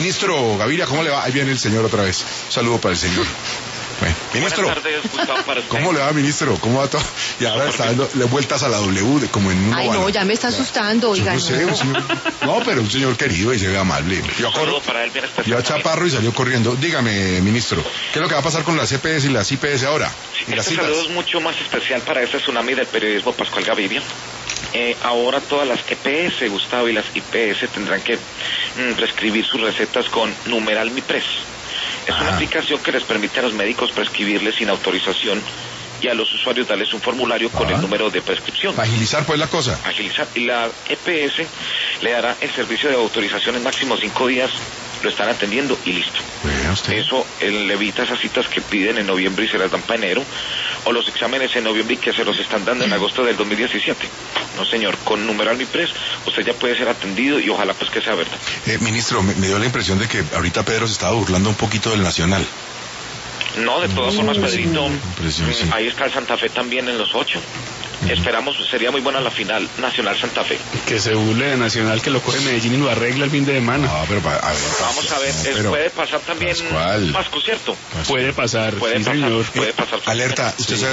Ministro Gaviria, ¿cómo le va? Ahí viene el señor otra vez. Un saludo para el señor. Bueno, ministro, buenas tardes, Gustavo, para usted. ¿Cómo le va, ministro? ¿Cómo va todo? Y ahora está dando vueltas a la W, como en una Ay, no, ya me está asustando, oiga. No sé, un señor, no, pero un señor querido y se ve amable. Yo a Chaparro y salió corriendo. Dígame, ministro, ¿qué es lo que va a pasar con las EPS y las IPS ahora? Sí, y las este saludo es mucho más especial para este tsunami del periodismo Pascual Gaviria. Ahora todas las EPS, Gustavo, y las IPS tendrán que prescribir sus recetas con numeral MiPres. Es una aplicación que les permite a los médicos prescribirles sin autorización y a los usuarios darles un formulario con el número de prescripción. Agilizar pues la cosa. Agilizar. Y la EPS le dará el servicio de autorización en máximo 5 días, lo están atendiendo y listo. Eso le evita esas citas que piden en noviembre y se las dan para enero, o los exámenes en noviembre y que se los están dando en agosto del 2017. No, señor, con numeral MiPres usted ya puede ser atendido y ojalá pues que sea verdad. Ministro, me dio la impresión de que ahorita Pedro se estaba burlando un poquito del Nacional. No, de todas formas, Pedrito, sí. ahí está el Santa Fe también en los 8. Esperamos, sería muy buena la final Nacional Santa Fe. Que se burle de Nacional, que lo coge Medellín y lo arregla el fin de semana. No, pero vamos a ver, puede pasar también Pascu, ¿cierto? Puede pasar, puede sí, pasar, señor. puede pasar. Alerta, usted sabe